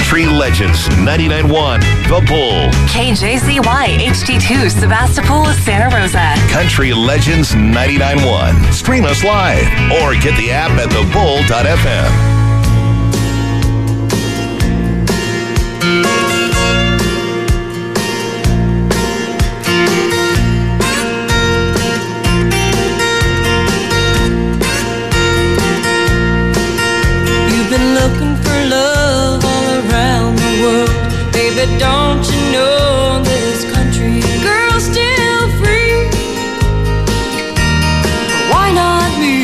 Country Legends 99.1 The Bull. KJZY HD2 Sebastopol, Santa Rosa. Country Legends 99.1. Stream us live or get the app at thebull.fm. Looking for love all around the world. Baby, don't you know this country girl's still free? Why not me?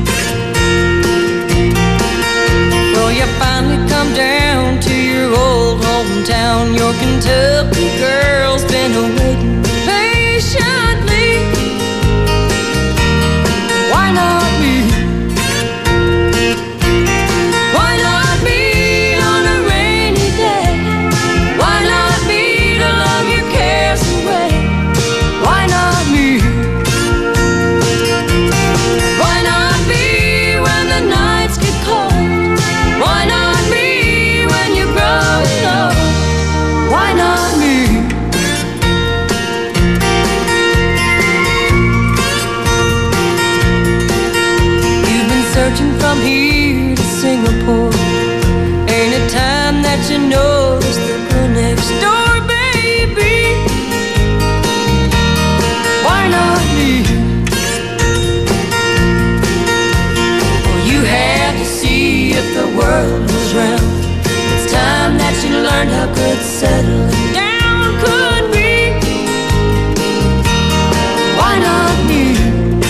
Well, you finally come down to your old hometown. Your Kentucky girl's been waiting patiently. Why not me? From here to Singapore, ain't a time that you notice the girl next door, baby. Why not me? Well, you had to see if the world was round. It's time that you learned how good settling down could be. Why not me?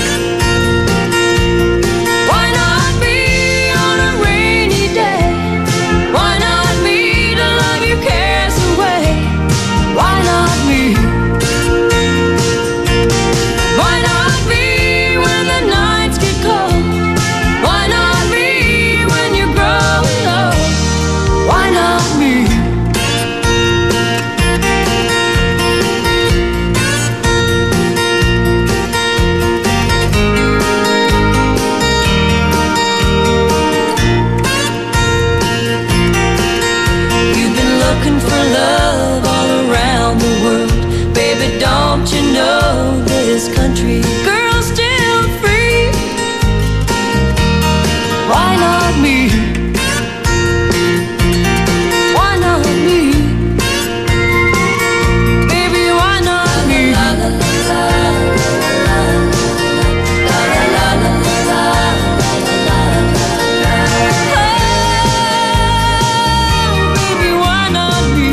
Country girl still free. Why not me? Why not me? Baby, why not me? Baby, why not me?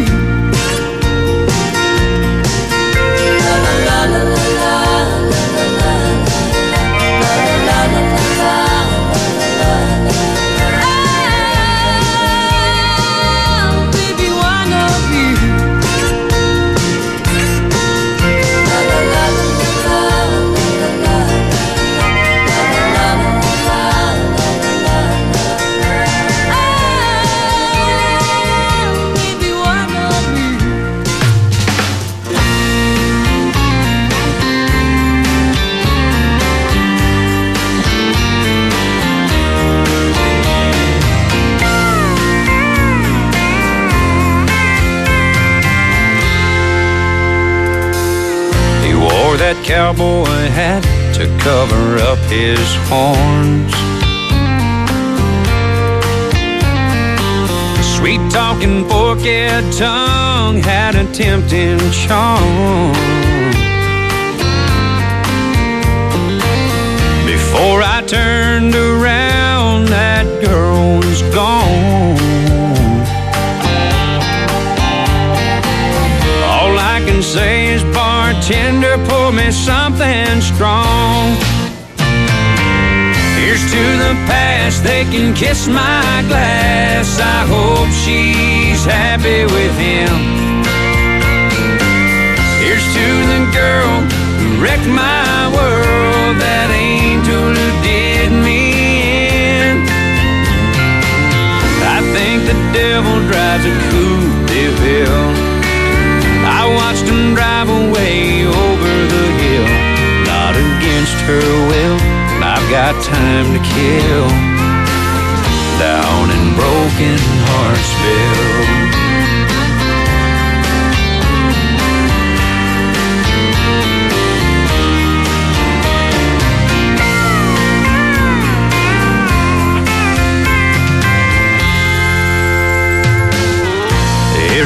That cowboy hat to cover up his horns. Sweet talking forked tongue had a tempting charm. Before I turned around, that girl was gone. All I can say is, bartender, pour me something strong. Here's to the past, they can kiss my glass. I hope she's happy with him. Here's to the girl who wrecked my world, that angel who did me in. I think the devil drives a Coupe de Ville. I watched him drive away over the hill, not against her will. I've got time to kill down in Broken Heartsville.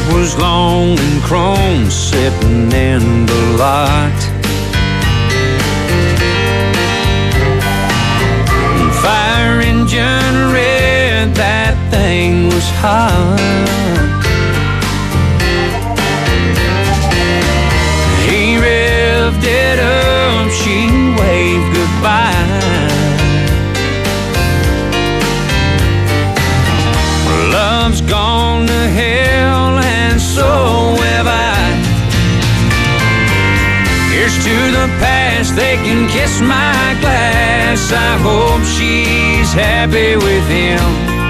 it was long and chrome sitting in the lot. Fire engine red, that thing was hot. He revved it up, she waved goodbye. Love's gone to hell and so have I. Here's to the past, they can kiss my glass. I hope she's happy with him.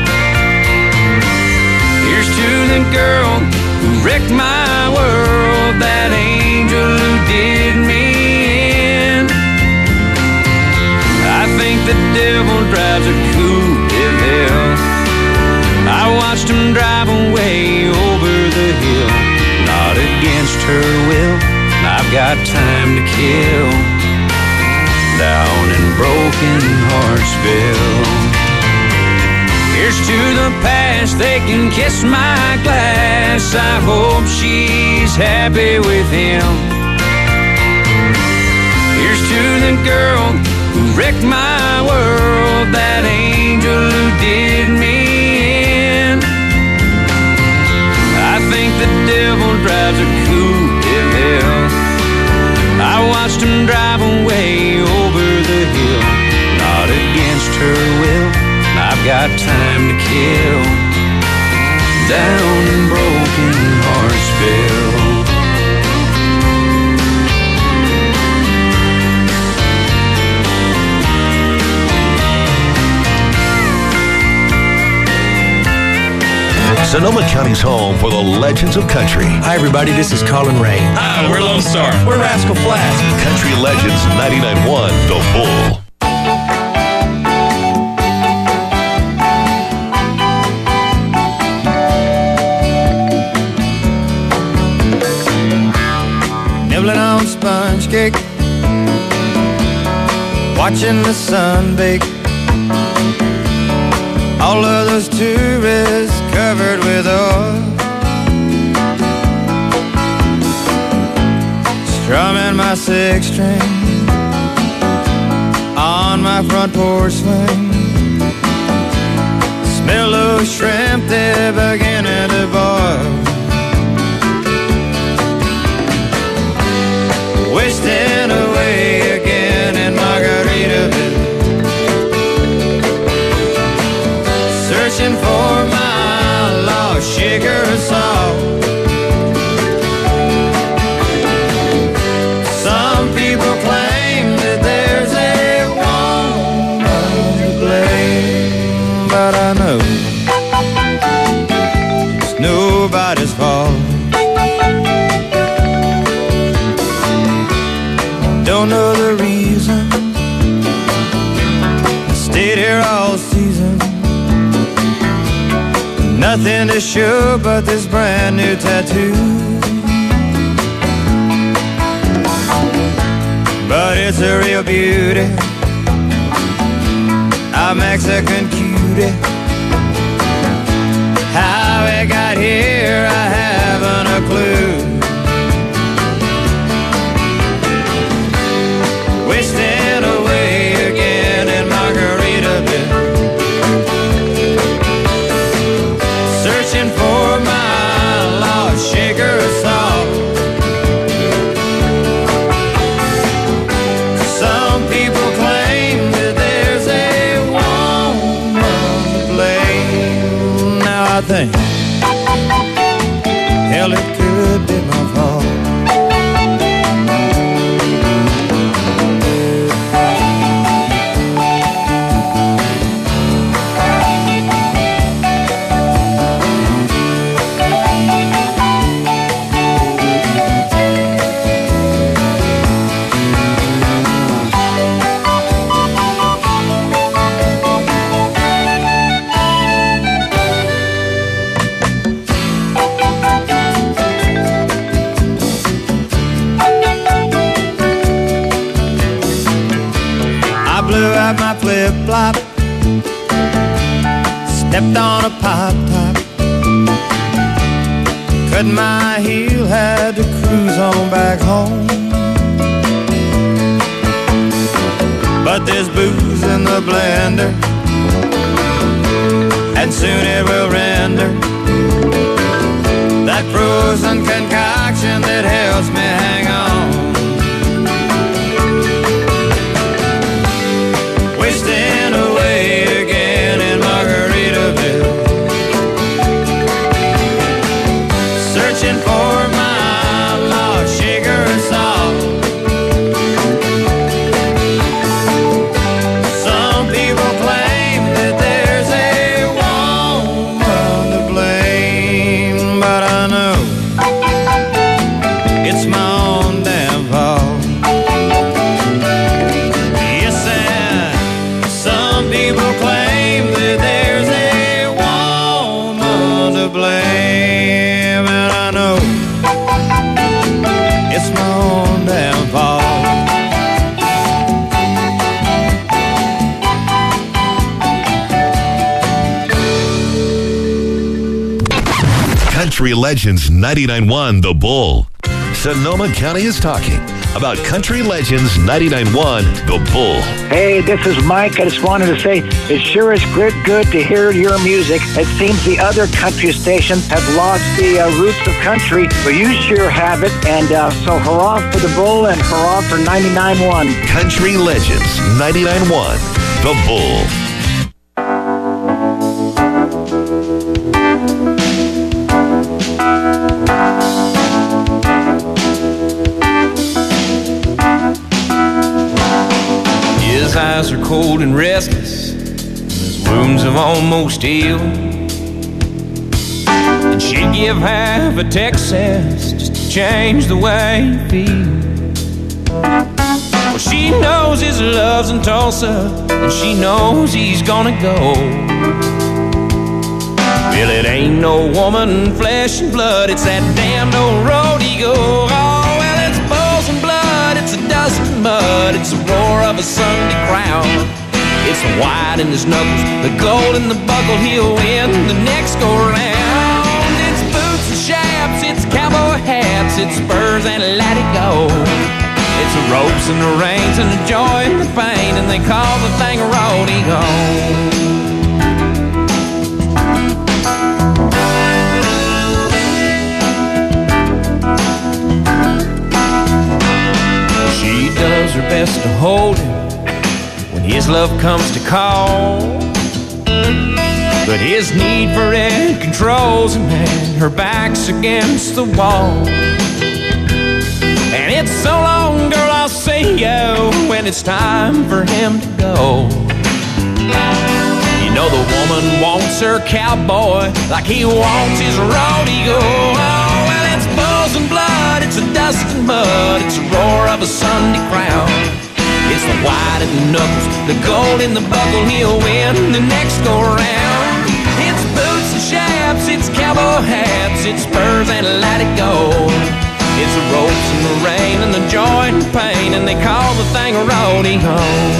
Here's to the girl who wrecked my world, that angel who did me in. I think the devil drives a coupe de ville. I watched him drive away over the hill, not against her will. I've got time to kill down in Broken Heartsville. Here's to the past, they can kiss my glass. I hope she's happy with him. Here's to the girl who wrecked my world, that angel who did me in. I think the devil drives a coupe de ville. I watched him drive away over the hill, not against her will. I've got time to kill down in Broken Heartsville. Sonoma County's home for the legends of country. Hi, everybody. This is Colin Ray. Hi, we're Lone Star. We're Rascal Flatts. Country Legends 99.1 The Bull. Nibbling on sponge cake, watching the sun bake. All of those tourists covered with oil, strumming my six string on my front porch swing. Smell those shrimp, they're beginning to boil. Wasting away again in Margaritaville, searching for my lost sugar salt. Some people claim that there's a woman to blame, but I know it's nobody's fault. Don't know the reason I stayed here all season. Nothing to show but this brand new tattoo. But it's a real beauty, a Mexican cutie. How it got here, I haven't a clue. Wasting away again in Margaritaville, searching for my lost sugar salt. Some people claim that there's a woman to blame. Now I think, hell, it could be my fault. My flip-flop, stepped on a pop-top, cut my heel, had to cruise on back home. But there's booze in the blender, and soon it will render that frozen concoction that helps me hang on. Wasting away again in Margaritaville, searching for my lost sugar salt. Some people claim that there's a woman to blame, but I know it's my own damn fault. Yes, and some people claim that there's a woman to blame, and I know it's my own damn fault. Country Legends 99.1 The Bull. Sonoma County is talking about Country Legends 99.1 The Bull. Hey, this is Mike. I just wanted to say it sure is good to hear your music. It seems the other country stations have lost the roots of country, but you sure have it. And so hurrah for the Bull and hurrah for 99.1. Country Legends 99.1 The Bull. His eyes are cold and restless, his wounds have almost healed. And she'd give half a Texas just to change the way he feels. Well, she knows his love's in Tulsa, and she knows he's gonna go. Well, it ain't no woman, flesh and blood, it's that damned old road he go. Oh, well, it's bulls and blood, it's the dust and mud, it's the roar of a Sunday crowd. It's the white in his knuckles, the gold in the buckle, he'll win the next go round. It's boots and chaps, it's cowboy hats, it's spurs and let it go. It's the ropes and the reins and the joy and the pain, and they call the thing a rodeo. She does her best to hold him when his love comes to call, but his need for it controls him, and her back's against the wall. And it's so long, girl, I'll see you when it's time for him to go. You know the woman wants her cowboy like he wants his rodeo. Oh, well, it's bulls and blood, it's the dust and mud, it's the roar of a Sunday crowd. It's the white in the knuckles, the gold in the buckle, he'll win the next go round. It's boots and chaps, it's cowboy hats, it's spurs and let it go. It's the ropes and the rain and the joy and the pain, and they call the thing a rodeo.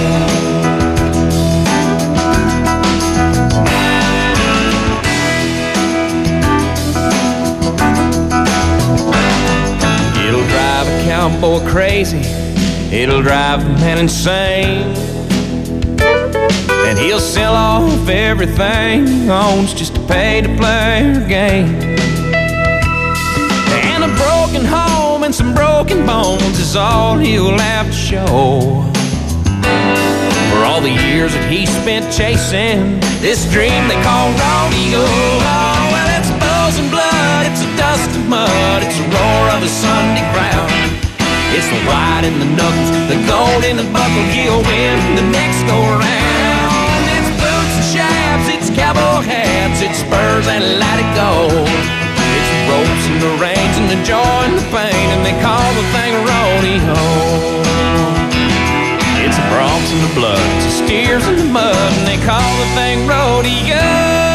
It'll drive a cowboy crazy, it'll drive a man insane, and he'll sell off everything he owns just to pay to play her game. And a broken home and some broken bones is all he'll have to show for all the years that he spent chasing this dream they call rodeo. Oh, well, it's bulls and blood, it's the dust and mud, it's the roar of a Sunday crowd. It's the white in the knuckles, the gold in the buckle, he'll win the next go round. It's boots and chaps, it's cowboy hats, it's spurs and let it go. It's the ropes and the reins and the joy and the pain, and they call the thing a rodeo. It's the broncs and the blood, it's the steers and the mud, and they call the thing rodeo.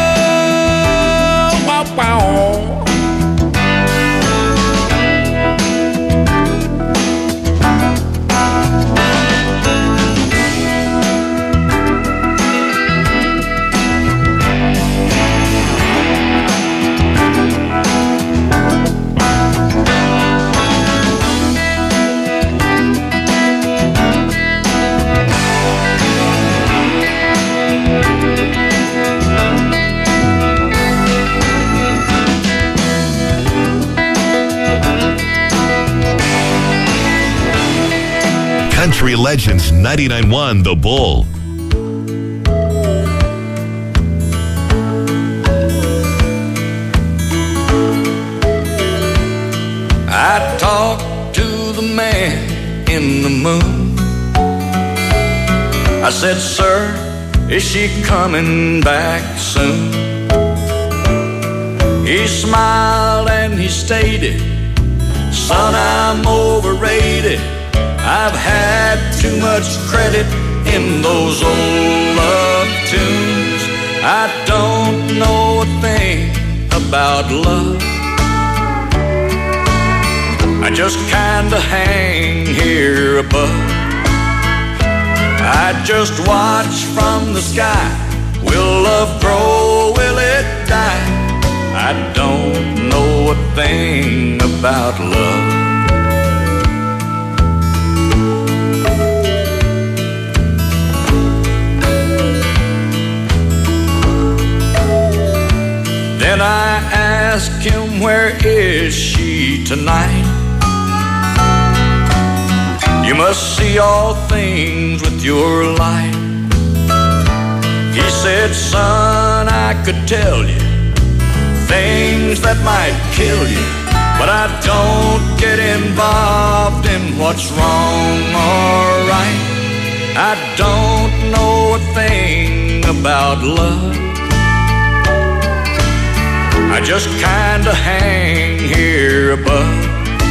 Wow, wow. Country Legends 99.1 The Bull. I talked to the man in the moon. I said, sir, is she coming back soon? He smiled and he stated, son, I'm overrated. I've had too much credit in those old love tunes. I don't know a thing about love. I just kinda hang here above. I just watch from the sky. Will love grow? Will it die? I don't know a thing about love. Then I asked him, where is she tonight? You must see all things with your light. He said, son, I could tell you things that might kill you, but I don't get involved in what's wrong or right. I don't know a thing about love. I just kinda hang here above.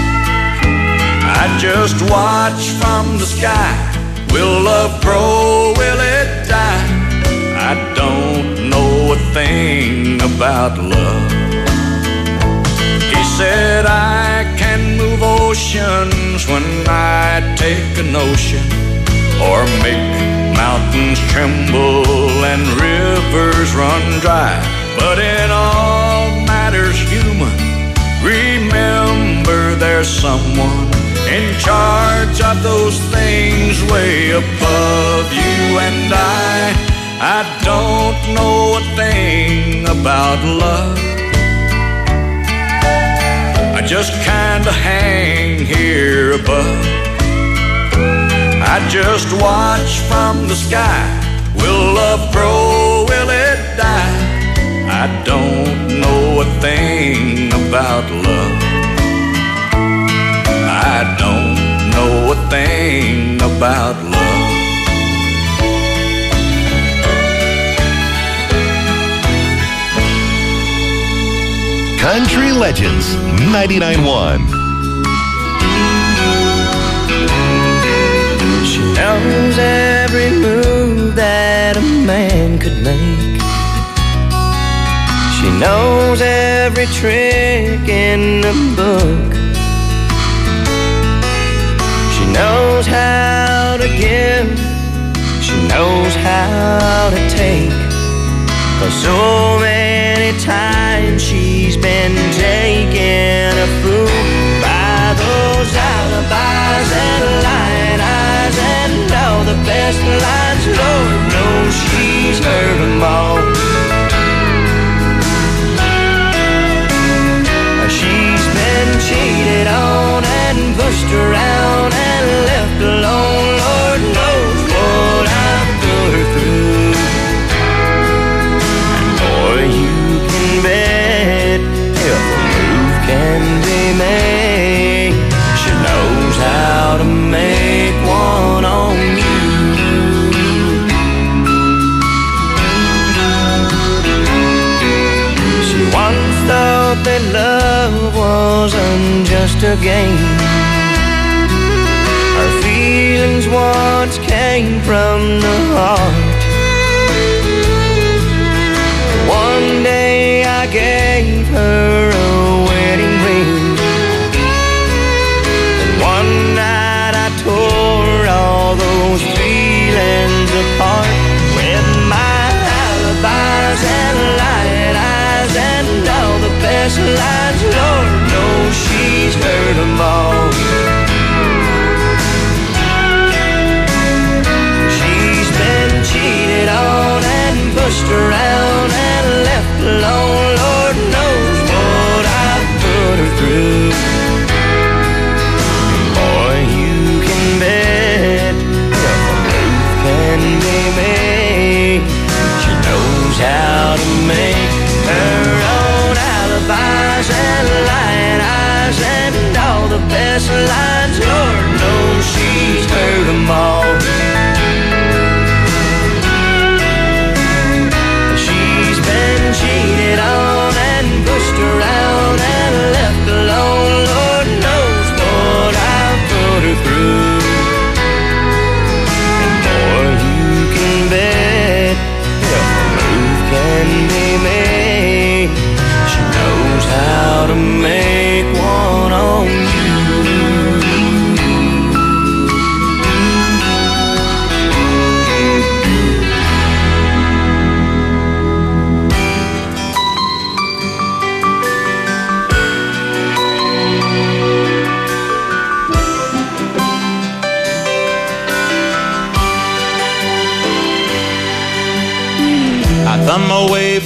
I just watch from the sky. Will love grow? Will it die? I don't know a thing about love. He said, I can move oceans when I take a notion, or make mountains tremble and rivers run dry. But in all matters human, remember there's someone in charge of those things way above you and I don't know a thing about love. I just kinda hang here above. I just watch from the sky. Will love grow? Will it die? I don't know a thing about love. I don't know a thing about love. Country Legends 99.1. She knows every move that a man could make. She knows every trick in the book. She knows how to give. She knows how to take. 'Cause so many times she's been taken a fool by those alibis and lying eyes and all the best lines. Lord knows she's heard them all. She's been cheated on and pushed around and left alone. Lord knows what I've put her through. And boy, you can bet if a move can be made, she knows how to make one on you. She once thought that love wasn't just a game. Her feelings once came from the heart. One day I gave her a wedding ring, and one night I tore all those feelings apart with my alibis and lying eyes and all the best lines. Lord knows she's heard them all. She's been cheated on and pushed around and left alone. Lord knows what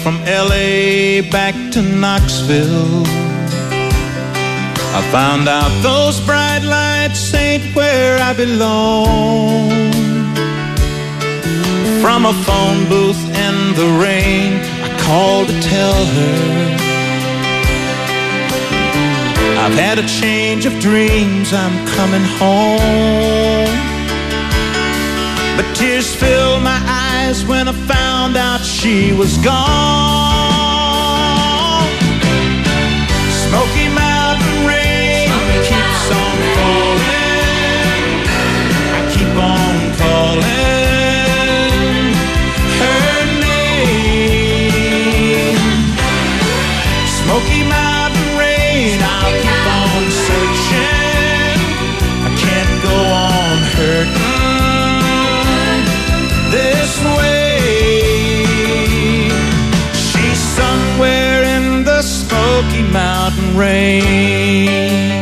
from LA back to Knoxville. I found out those bright lights ain't where I belong. From a phone booth in the rain, I called to tell her I've had a change of dreams, I'm coming home. But tears filled my eyes when I found out she was gone. Smoky Mountain rain keeps on falling. I keep on calling her name. Smoky Mountain rain, I'll keep on searching. I can't go on hurting this way. She's somewhere in the Smoky Mountain rain.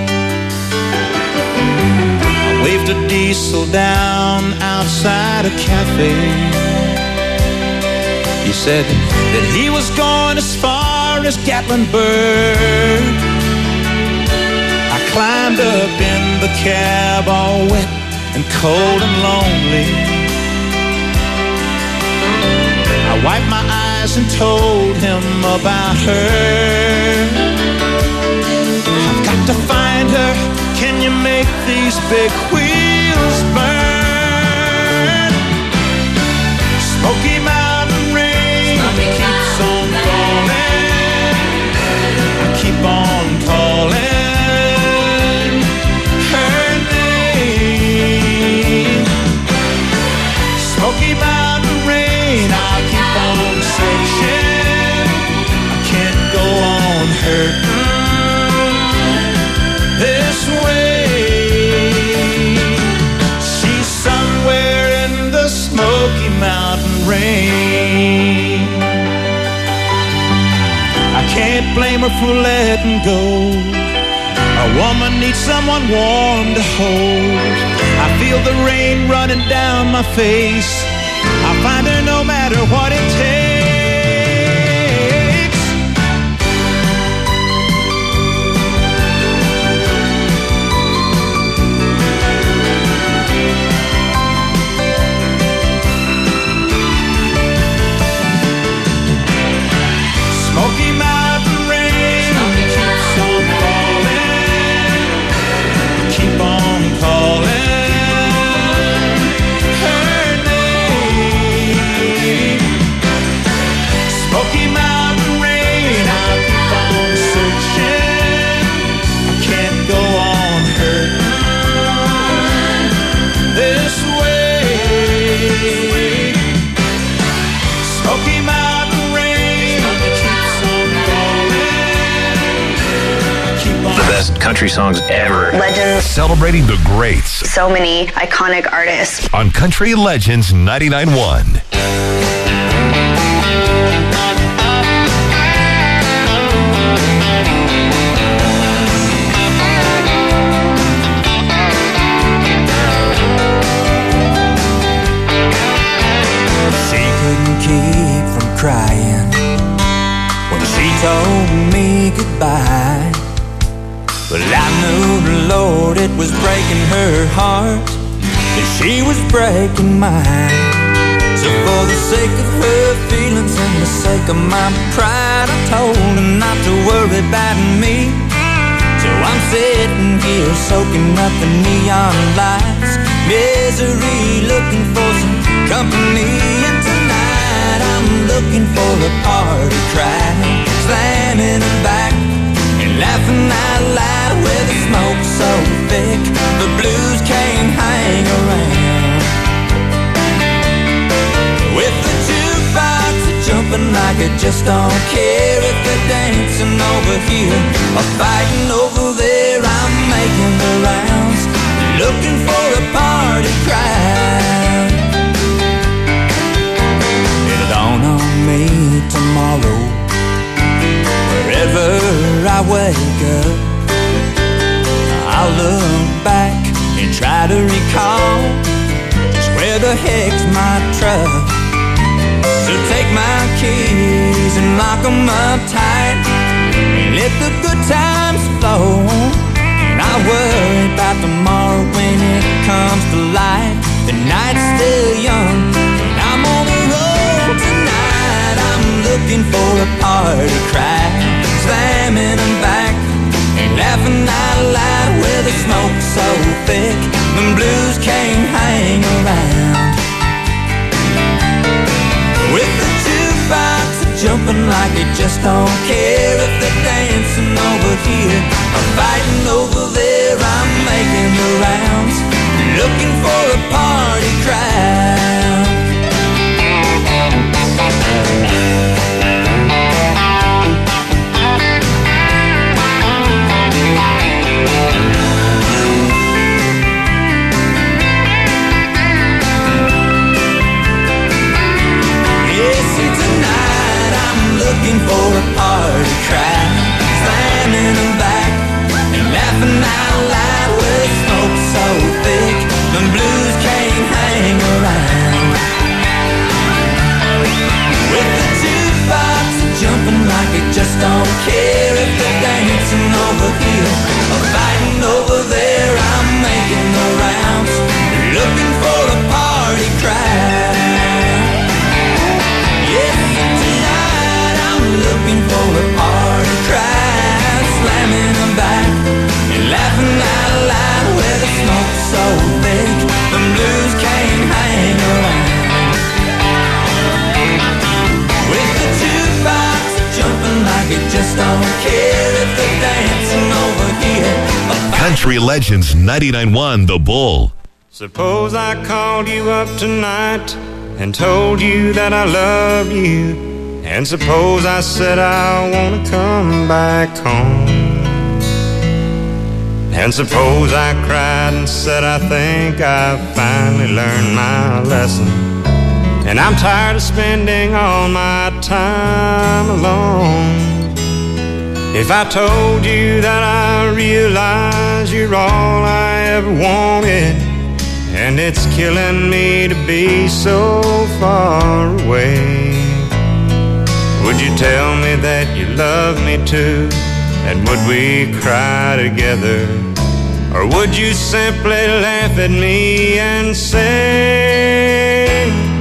I waved a diesel down outside a cafe. He said that he was going as far as Gatlinburg. I climbed up in the cab all wet and cold and lonely. I wiped my eyes and told him about her. I've got to find her. Can you make these big wheels burn? Smoky Mountain rain keeps on falling. I keep on calling her name. Smoky Mountain rain, I'll keep on searching. I can't go on hurting this way. She's somewhere in the Smoky Mountain rain. I can't blame her for letting go. A woman needs someone warm to hold. I feel the rain running down my face. I'll find her no matter what it takes. Smoky Mountain rain keeps on falling. Keep on calling her name. Smoky Mountain rain, I'll keep on searching. I can't go on hurting this way. Smoky Mountain rain keeps on falling. Keep on. The best country songs ever. Legends. Celebrating the greats So many iconic artists. on Country Legends 99.1. She couldn't keep from crying when she told me goodbye. But I knew the Lord, it was breaking her heart, and she was breaking mine. So for the sake of her feelings and the sake of my pride, I told her not to worry about me. So I'm sitting here soaking up the neon lights, misery, looking for some company. And tonight I'm looking for a party crowd, slamming them back and laughing out loud. Where the smoke's so thick, the blues can't hang around. With the jukebox jumping like it just don't care. If they're dancing over here or fighting over there, I'm making the rounds, looking for a party crowd. It'll dawn on me tomorrow, wherever I wake up, I'll look back and try to recall just where the heck's my truck. So take my keys days and lock 'em up tight and let the good times flow. And I worry about tomorrow when it comes to light. The night's still young and I'm on the road tonight. I'm looking for a party crowd, slamming them back and laughing out loud with the smoke so thick the blues can't hang around. With the jukebox jumping like they just don't care if they're dancing over here or fighting over there. I'm making the rounds, looking for a party crowd. Looking for a party crowd, slamming them back and laughing out loud with smoke so thick the blues can't hang around. With the jukebox jumping like it just don't care if they're dancing over here or fighting over there. I'm making the rounds, looking for a party crowd. Looking for a party crowd, slamming them back and laughing out loud with the smoke so thick the blues can't hang around. With the jukebox jumping like it just don't care if they're dancing over here. Country Legends 99.1 The Bull. Suppose I called you up tonight and told you that I love you. And suppose I said I want to come back home. And suppose I cried and said I think I've finally learned my lesson. And I'm tired of spending all my time alone. If I told you that I realize you're all I ever wanted, and it's killing me to be so far away, would you tell me that you love me too? And would we cry together? Or would you simply laugh at me and say